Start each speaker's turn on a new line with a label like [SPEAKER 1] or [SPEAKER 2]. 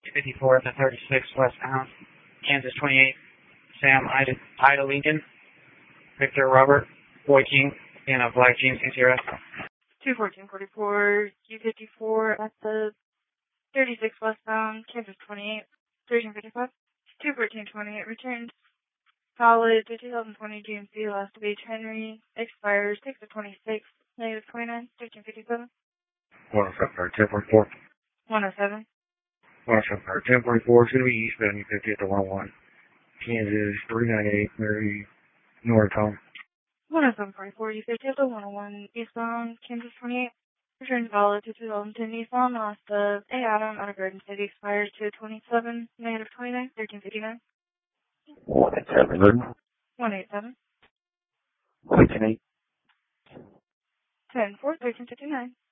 [SPEAKER 1] 254 at the 36 westbound, Kansas 28, Sam Ida Lincoln, Victor Robert, Boy King, in a black jeans interior.
[SPEAKER 2] 21444, U54 at the 36 westbound, Kansas 28, 1355. 21428 returns. Solid, the 2020 GMC last of H. Henry, expires 6 of 26, negative 29, 1357.
[SPEAKER 3] 107, 1044.
[SPEAKER 2] 107.
[SPEAKER 3] 107, 1044, it's going to be eastbound U50 at the 101. Kansas 398, Mary North Home.
[SPEAKER 2] 10744, U50 at the 101, eastbound, Kansas 28. Returns valid to 2010 Nissan, last of A. Adam out of Garden City, expires to 27, negative 29, 1359.
[SPEAKER 3] 187.
[SPEAKER 2] 187.
[SPEAKER 3] 188.
[SPEAKER 2] 10-4, 1359.